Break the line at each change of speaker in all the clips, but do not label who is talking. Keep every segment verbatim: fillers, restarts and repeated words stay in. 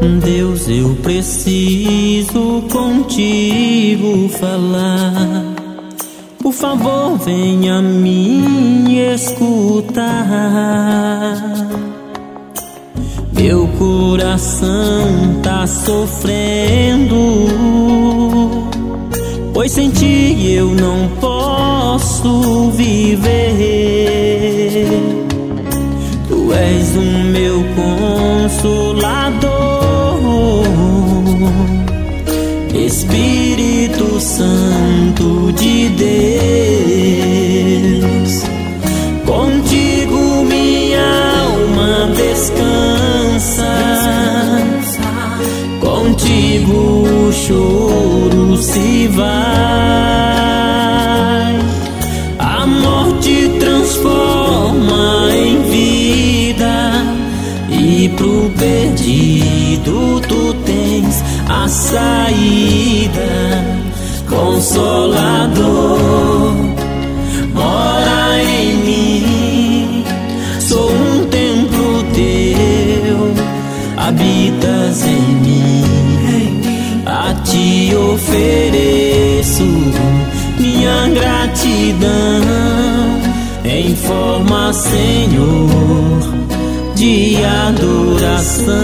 Deus, eu preciso contigo falar. Por favor, venha me escutar. Meu coração tá sofrendo, pois sem ti eu não posso viver. Tu és o meu consolador, Espírito Santo de Deus. Contigo minha alma descansa, contigo o choro se vai. A morte transforma em vida, e pro perdido tu tens a saída. Consolador, mora em mim, sou um templo teu, habitas em mim. A ti ofereço minha gratidão, em forma, Senhor, de adoração.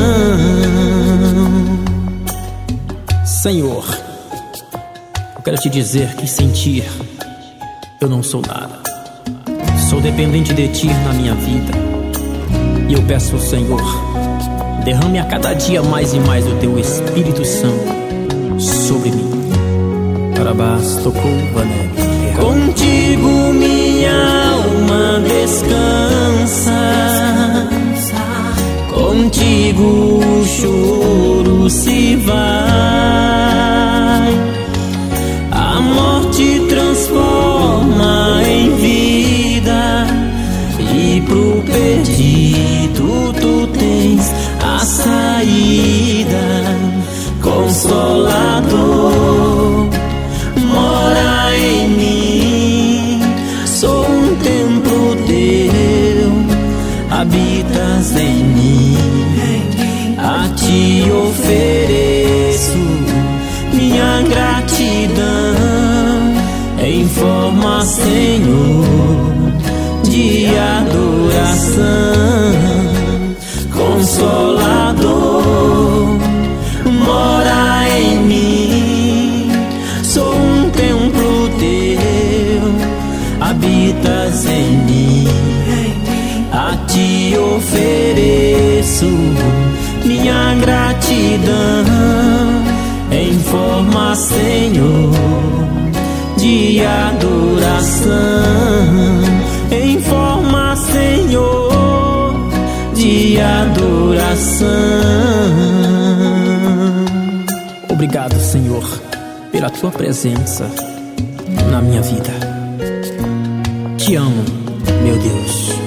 Senhor, eu quero te dizer que sem ti eu não sou nada. Sou dependente de ti na minha vida, e eu peço ao Senhor, derrame a cada dia mais e mais o teu Espírito Santo sobre mim. Parabás, tocou, vané. Contigo minha alma descansa, contigo o choro se vai. A morte transforma em vida, e pro perdido tu tens a saída. Consolador, mora em mim, sou um templo teu, habitas em mim. A ti ofereço minha gratidão, em forma, Senhor, de adoração. Consolador, mora em mim, sou um templo teu, habitas em mim. A ti ofereço minha gratidão, em forma, Senhor, de adoração. Em forma, Senhor, de adoração. Obrigado, Senhor, pela tua presença na minha vida. Te amo, meu Deus.